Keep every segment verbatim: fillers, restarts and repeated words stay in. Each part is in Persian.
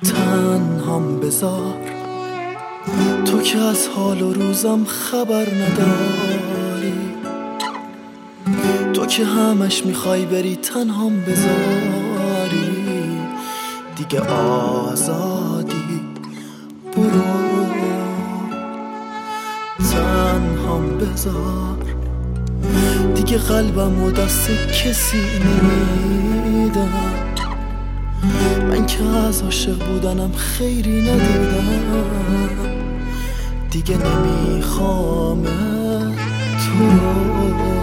تنهام بذار، تو که از حال و روزم خبر نداری، تو که همش میخوای بری تنهام بذاری، دیگه آزادی برو تنهام بذار، دیگه قلبم و دست کسی نمیدم، من که از عاشق بودنم خیری ندیدم، دیگه نمیخوام تو رو.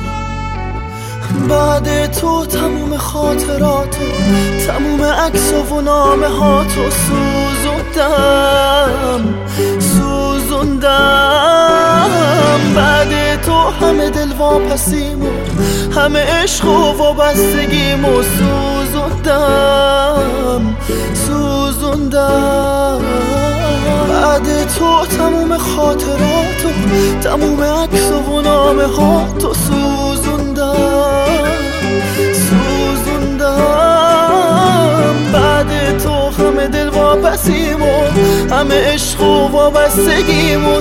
بعد تو تموم خاطراتو، تموم عکس و نامه هاتو سوزوندم سوزوندم بعد تو همه دل واپسیمو، همه عشق و وابستگیمو سوزوندم سوزوندم بعد تو تموم خاطراتو، تموم عکس و نامه هاتو سوزوندم سوزوندم بعد تو همه دل واپسیمو، همه عشق و وابستگیمو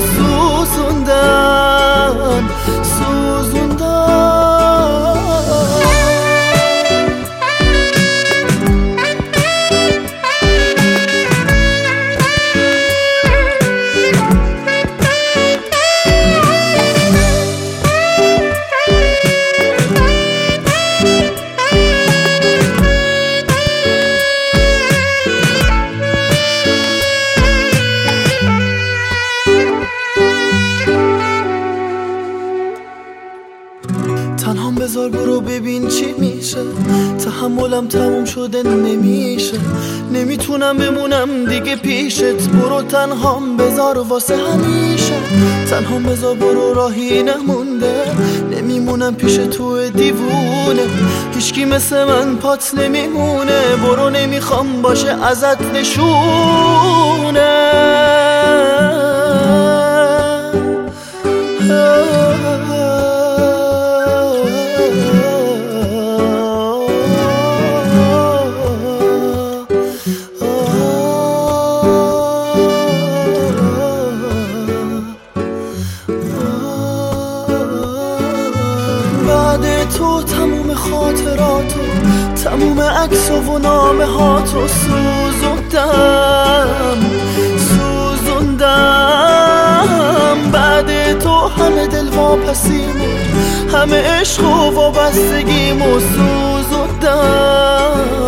سوزوندم سوزوندم تنهام بذار، برو ببین چی میشه، تحملم تموم شده نمیشه، نمیتونم بمونم دیگه پیشت، برو تنهام بذار واسه همیشه، تنهام بذار برو راهی نمونده، نمیمونم پیش تو دیوونه، هیچکی مثل من پات نمیمونه، برو نمیخوام باشه ازت نشونه. بعد تو تموم خاطراتو، تموم عکس و نامه هاتو سوزوندم سوزوندم بعد تو همه دل واپسیمو، همه عشق و وابستگیمو سوزوندم